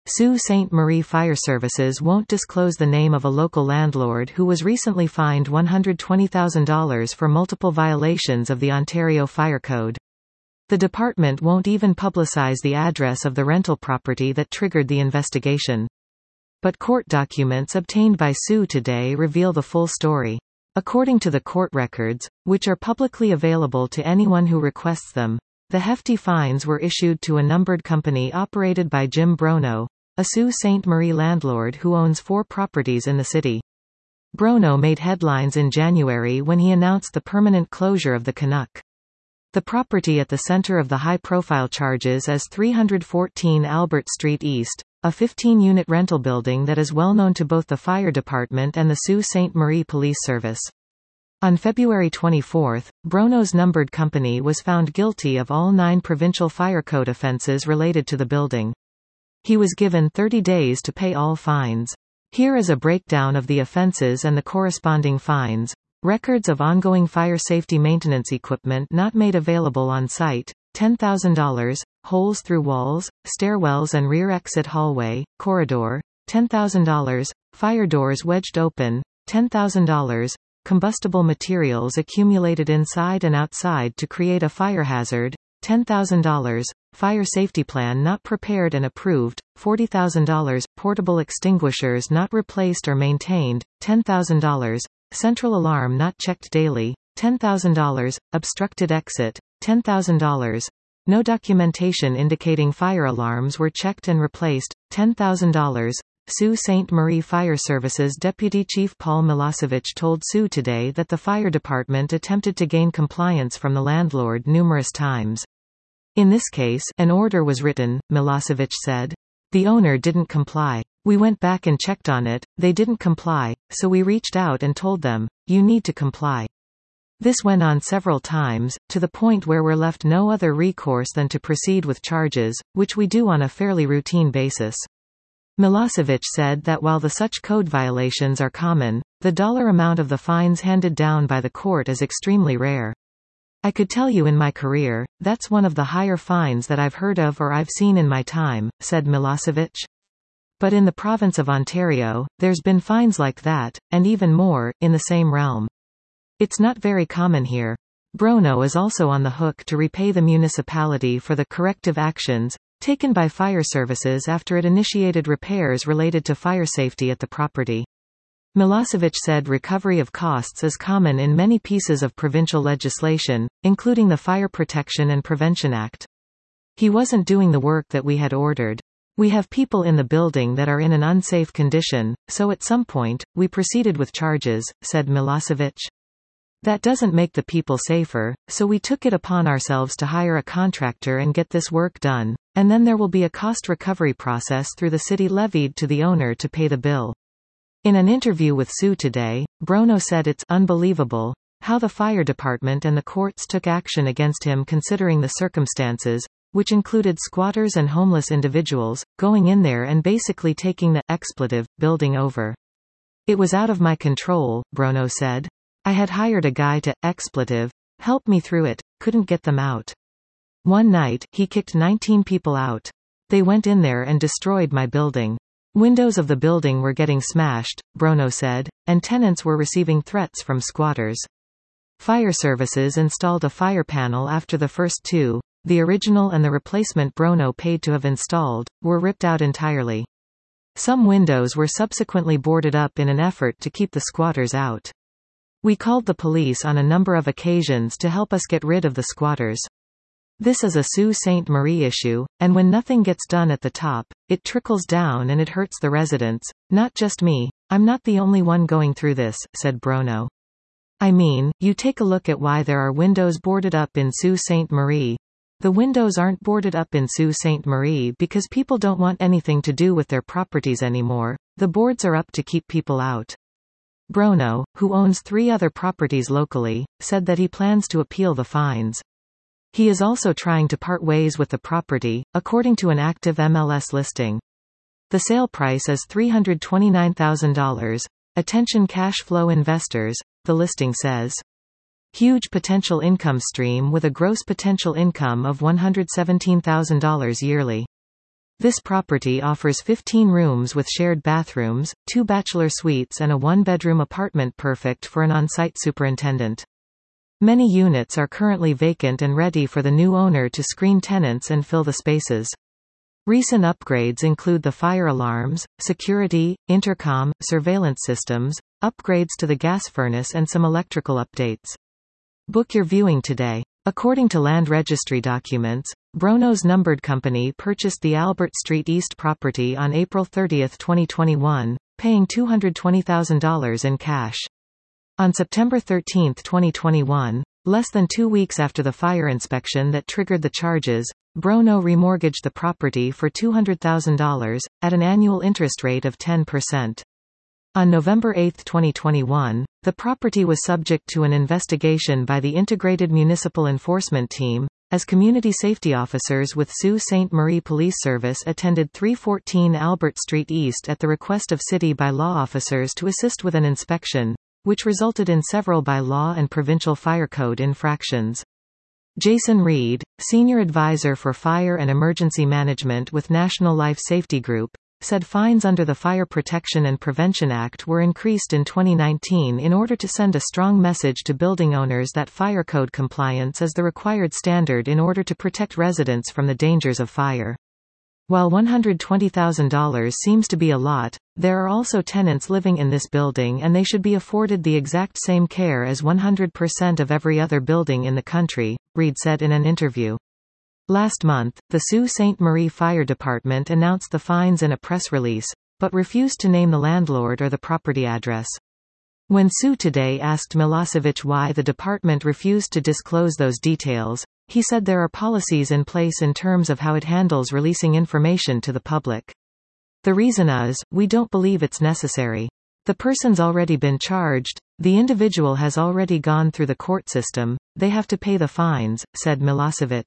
Sault Ste. Marie Fire Services won't disclose the name of a local landlord who was recently fined $120,000 for multiple violations of the Ontario Fire Code. The department won't even publicize the address of the rental property that triggered the investigation. But court documents obtained by Sault today reveal the full story. According to the court records, which are publicly available to anyone who requests them, the hefty fines were issued to a numbered company operated by Jim Brono, a Sault Ste. Marie landlord who owns 4 properties in the city. Brono made headlines in January when he announced the permanent closure of the Canuck. The property at the center of the high-profile charges is 314 Albert Street East, a 15-unit rental building that is well known to both the fire department and the Sault Ste. Marie Police Service. On February 24, Brono's numbered company was found guilty of all 9 provincial fire code offences related to the building. He was given 30 days to pay all fines. Here is a breakdown of the offences and the corresponding fines. Records of ongoing fire safety maintenance equipment not made available on site, $10,000, holes through walls, stairwells and rear exit hallway, corridor, $10,000, fire doors wedged open, $10,000, combustible materials accumulated inside and outside to create a fire hazard, $10,000, fire safety plan not prepared and approved, $40,000, portable extinguishers not replaced or maintained, $10,000, central alarm not checked daily, $10,000, obstructed exit, $10,000, no documentation indicating fire alarms were checked and replaced, $10,000. Sault Ste. Marie Fire Services Deputy Chief Paul Milosevic told Sault today that the fire department attempted to gain compliance from the landlord numerous times. In this case, an order was written, Milosevic said. The owner didn't comply. We went back and checked on it, they didn't comply, so we reached out and told them, you need to comply. This went on several times, to the point where we're left no other recourse than to proceed with charges, which we do on a fairly routine basis. Milosevic said that while the such code violations are common, the dollar amount of the fines handed down by the court is extremely rare. I could tell you in my career, that's one of the higher fines that I've heard of or I've seen in my time, said Milosevic. But in the province of Ontario, there's been fines like that, and even more, in the same realm. It's not very common here. Brono is also on the hook to repay the municipality for the corrective actions taken by fire services after it initiated repairs related to fire safety at the property. Milosevic said recovery of costs is common in many pieces of provincial legislation, including the Fire Protection and Prevention Act. He wasn't doing the work that we had ordered. We have people in the building that are in an unsafe condition, so at some point, we proceeded with charges, said Milosevic. That doesn't make the people safer, so we took it upon ourselves to hire a contractor and get this work done, and then there will be a cost recovery process through the city levied to the owner to pay the bill. In an interview with Sault today, Brono said it's unbelievable how the fire department and the courts took action against him considering the circumstances, which included squatters and homeless individuals, going in there and basically taking the expletive building over. It was out of my control, Brono said. I had hired a guy to expletive help me through it, couldn't get them out. One night, he kicked 19 people out. They went in there and destroyed my building. Windows of the building were getting smashed, Brono said, and tenants were receiving threats from squatters. Fire services installed a fire panel after the first 2, the original and the replacement Brono paid to have installed, were ripped out entirely. Some windows were subsequently boarded up in an effort to keep the squatters out. We called the police on a number of occasions to help us get rid of the squatters. This is a Sault Ste. Marie issue, and when nothing gets done at the top, it trickles down and it hurts the residents. Not just me, I'm not the only one going through this, said Brono. I mean, you take a look at why there are windows boarded up in Sault Ste. Marie. The windows aren't boarded up in Sault Ste. Marie because people don't want anything to do with their properties anymore. The boards are up to keep people out. Brono, who owns 3 other properties locally, said that he plans to appeal the fines. He is also trying to part ways with the property, according to an active MLS listing. The sale price is $329,000. Attention cash flow investors, the listing says. Huge potential income stream with a gross potential income of $117,000 yearly. This property offers 15 rooms with shared bathrooms, 2 bachelor suites and a 1-bedroom apartment perfect for an on-site superintendent. Many units are currently vacant and ready for the new owner to screen tenants and fill the spaces. Recent upgrades include the fire alarms, security, intercom, surveillance systems, upgrades to the gas furnace and some electrical updates. Book your viewing today. According to land registry documents, Brono's Numbered Company purchased the Albert Street East property on April 30, 2021, paying $220,000 in cash. On September 13, 2021, less than 2 weeks after the fire inspection that triggered the charges, Brono remortgaged the property for $200,000, at an annual interest rate of 10%. On November 8, 2021, the property was subject to an investigation by the Integrated Municipal Enforcement Team, as community safety officers with Sault Ste. Marie Police Service attended 314 Albert Street East at the request of city by-law officers to assist with an inspection, which resulted in several by-law and provincial fire code infractions. Jason Reed, Senior Advisor for Fire and Emergency Management with National Life Safety Group, said fines under the Fire Protection and Prevention Act were increased in 2019 in order to send a strong message to building owners that fire code compliance is the required standard in order to protect residents from the dangers of fire. While $120,000 seems to be a lot, there are also tenants living in this building and they should be afforded the exact same care as 100% of every other building in the country, Reed said in an interview. Last month, the Sault Ste. Marie Fire Department announced the fines in a press release, but refused to name the landlord or the property address. When Sault Today asked Milosevic why the department refused to disclose those details, he said there are policies in place in terms of how it handles releasing information to the public. The reason is, we don't believe it's necessary. The person's already been charged, the individual has already gone through the court system, they have to pay the fines, said Milosevic.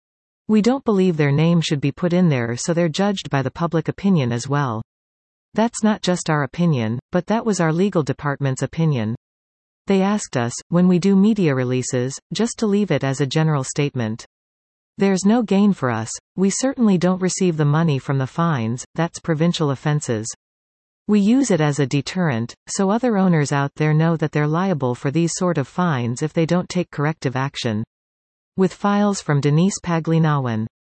We don't believe their name should be put in there so they're judged by the public opinion as well. That's not just our opinion, but that was our legal department's opinion. They asked us, when we do media releases, just to leave it as a general statement. There's no gain for us, we certainly don't receive the money from the fines, that's provincial offences. We use it as a deterrent, so other owners out there know that they're liable for these sort of fines if they don't take corrective action. With files from Denise Paglinawan.